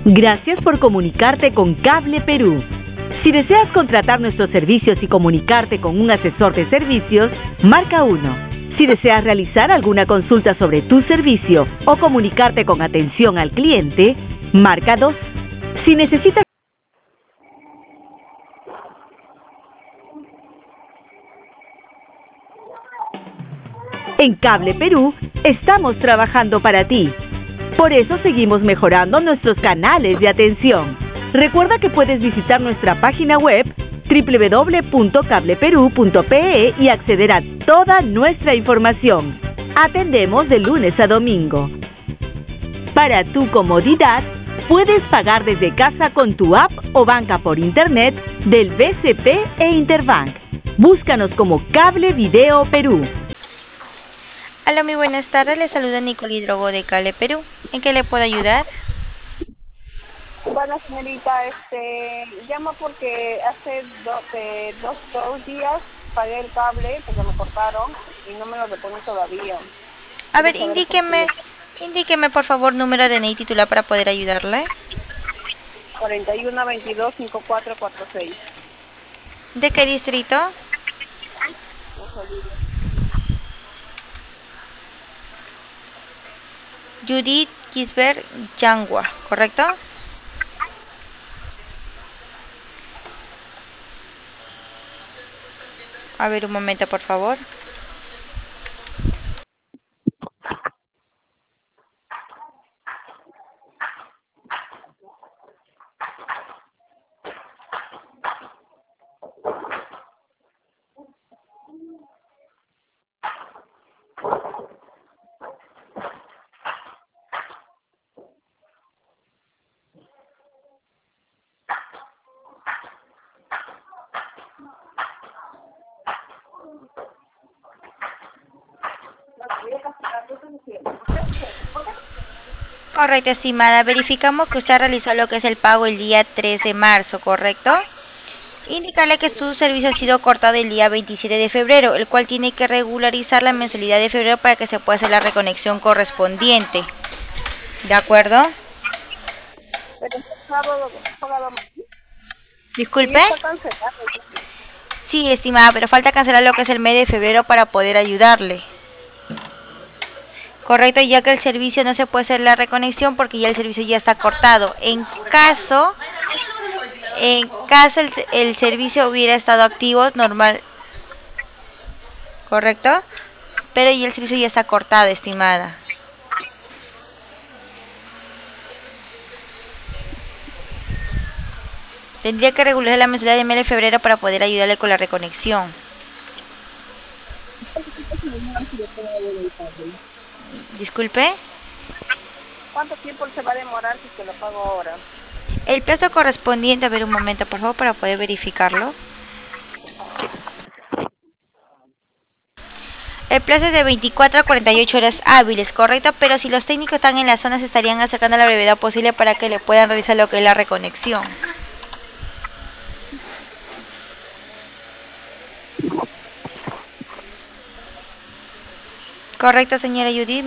Gracias por comunicarte con Cable Perú. Si deseas contratar nuestros servicios y comunicarte con un asesor de servicios, marca 1. Si deseas realizar alguna consulta sobre tu servicio o comunicarte con atención al cliente, marca 2. Si necesitas... En Cable Perú estamos trabajando para ti. Por eso seguimos mejorando nuestros canales de atención. Recuerda que puedes visitar nuestra página web www.cableperú.pe y acceder a toda nuestra información. Atendemos de lunes a domingo. Para tu comodidad, puedes pagar desde casa con tu app o banca por internet del BCP e Interbank. Búscanos como Cable Video Perú. Hola, muy buenas tardes. Le saluda Nicole Hidrogo de Cable Perú. ¿En qué le puedo ayudar? Bueno, señorita, llamo porque hace dos días pagué el cable porque me cortaron y no me lo reponen todavía. A ver, indíqueme por favor número de DNI titular para poder ayudarle. 4122-5446. ¿De qué distrito? Judith Gisbert Yangua, ¿correcto? A ver, un momento, por favor. Correcto, estimada. Verificamos que usted realizó lo que es el pago el día 3 de marzo, ¿correcto? Indicarle que su servicio ha sido cortado el día 27 de febrero, el cual tiene que regularizar la mensualidad de febrero para que se pueda hacer la reconexión correspondiente. ¿De acuerdo? Pero el sábado pagado. Disculpe. Está cancelado. Sí, estimada, pero falta cancelar lo que es el mes de febrero para poder ayudarle. Correcto, ya que el servicio no se puede hacer la reconexión porque ya el servicio ya está cortado. En caso el servicio hubiera estado activo, normal. Correcto, pero ya el servicio ya está cortado, estimada. Tendría que regular la mensualidad de mes de febrero para poder ayudarle con la reconexión. Disculpe. ¿Cuánto tiempo se va a demorar si se lo pago ahora? El plazo correspondiente, a ver un momento por favor para poder verificarlo. El plazo es de 24 a 48 horas hábiles, correcto, pero si los técnicos están en la zona se estarían acercando a la brevedad posible para que le puedan realizar lo que es la reconexión. Correcto, señora Judith.